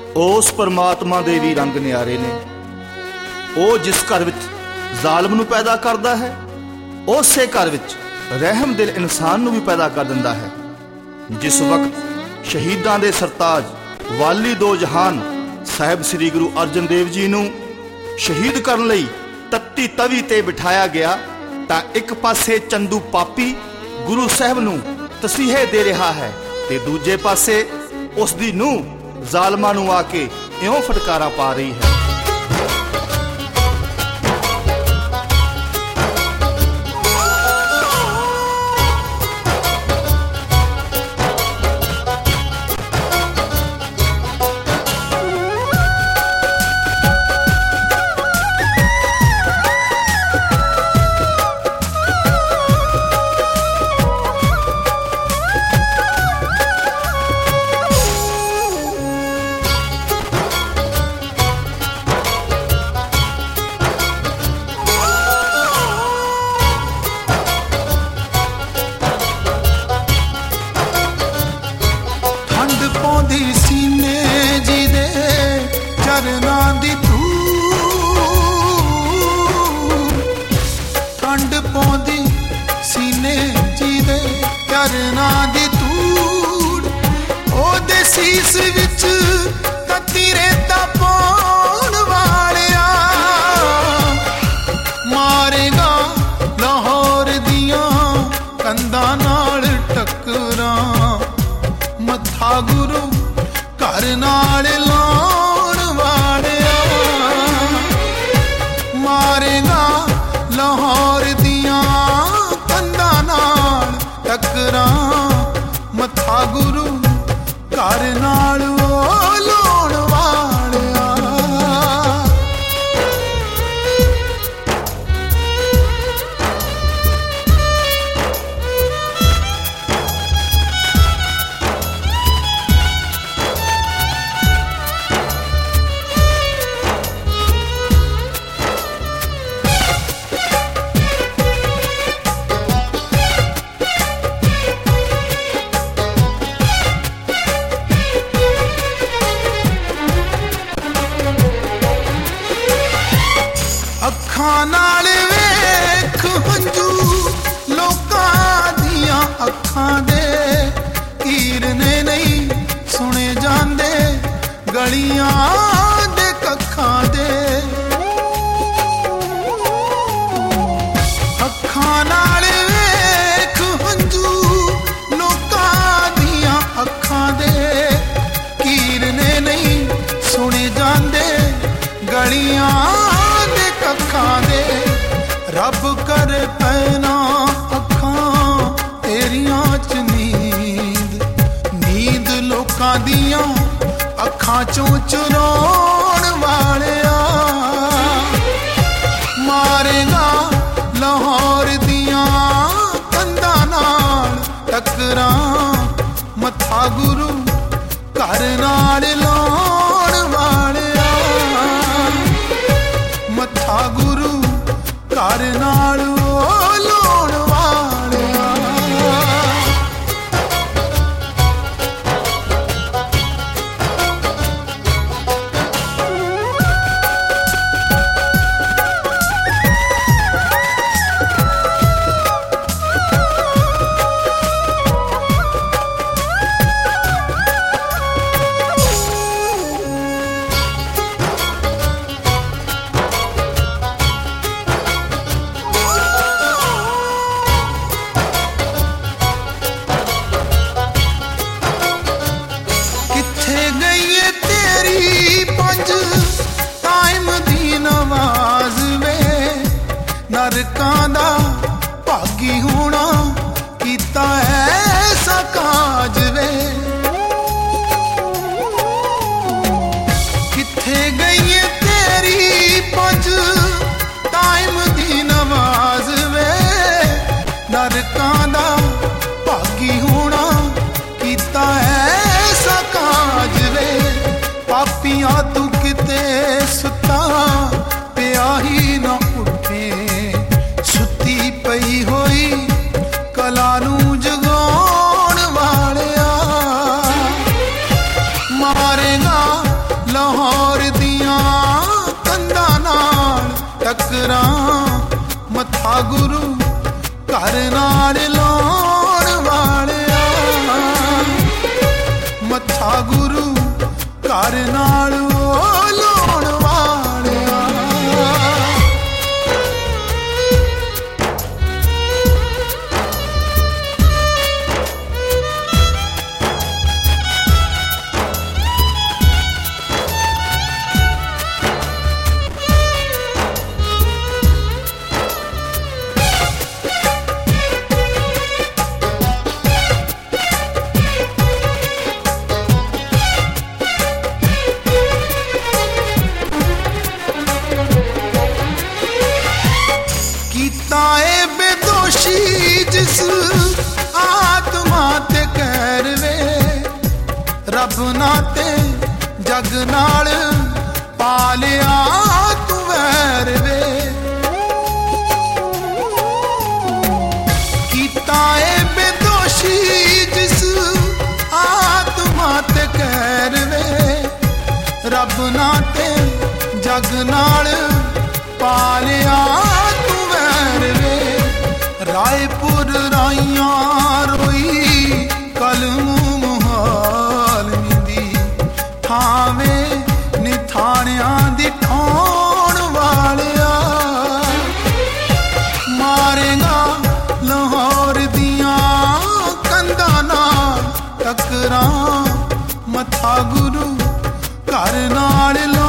ਉਸ ਪਰਮਾਤਮਾ ਦੇ ਵੀ ਰੰਗ ਨਿਆਰੇ ਨੇ। ਉਹ ਜਿਸ ਘਰ ਵਿੱਚ ਜ਼ਾਲਮ ਨੂੰ ਪੈਦਾ ਕਰਦਾ ਹੈ, ਉਸੇ ਘਰ ਵਿੱਚ ਰਹਿਮ ਦਿਲ ਇਨਸਾਨ ਨੂੰ ਵੀ ਪੈਦਾ ਕਰ ਦਿੰਦਾ ਹੈ। ਜਿਸ ਵਕਤ ਸ਼ਹੀਦਾਂ ਦੇ ਸਰਤਾਜ ਵਾਲੀ ਦੋ ਜਹਾਨ ਸਾਹਿਬ ਸ੍ਰੀ ਗੁਰੂ ਅਰਜਨ ਦੇਵ ਜੀ ਨੂੰ ਸ਼ਹੀਦ ਕਰਨ ਲਈ ਤੱਤੀ ਤਵੀ ਤੇ ਬਿਠਾਇਆ ਗਿਆ, ਤਾਂ ਇੱਕ ਪਾਸੇ ਚੰਦੂ ਪਾਪੀ ਗੁਰੂ ਸਾਹਿਬ ਨੂੰ ਤਸੀਹੇ ਦੇ ਰਿਹਾ ਹੈ ਤੇ ਦੂਜੇ ਪਾਸੇ ਉਸ ਦੀ ਨੂੰਹ ਜ਼ਾਲਮਾਂ ਨੂੰ ਆ ਕੇ ਇਉਂ ਫਟਕਾਰਾ ਪਾ ਰਹੀ ਹੈ। ਘਰ ਨਾਲ ਲਾਉਣ ਵਾਲਿਆ, ਮੱਥਾ ਗੁਰੂ ਘਰ ਨਾਲ ਲਾਉਣ ਵਾਲਿਆ। ਤਾਏ ਬੇਦੋਸ਼ੀ ਜਿਸ ਆਤਮਾ ਤੇ ਕਹਿਰ ਵੇ, ਰੱਬ ਨਾ ਤੇ ਜਗ ਨਾਲ ਪਾਲਿਆ ਤੂੰ ਵੈਰ ਵੇ। ਕੀਤਾ ਏ ਬੇਦੋਸ਼ੀ ਜਿਸ ਆਤਮਾ ਤੇ ਕਹਿਰ ਵੇ, ਰੱਬ ਨਾ ਤੇ ਜਗ ਨਾਲ ਪਾਲਿਆ ਰਾਏਪੁਰ ਰਾਈਆਂ ਰੋਈ ਕਲਮ ਮੁਹਾਲ ਨਿੰਦੀ, ਥਾਵੇਂ ਨਿਥਾਣਿਆਂ ਦੀ ਠਾਉਣ ਵਾਲਿਆ। ਮਾਰੇਗਾ ਲਾਹੌਰ ਦੀਆਂ ਕੰਧਾਂ ਨਾਲ ਟੱਕਰਾਂ, ਮੱਥਾ ਗੁਰੂ ਘਰ ਨਾਲ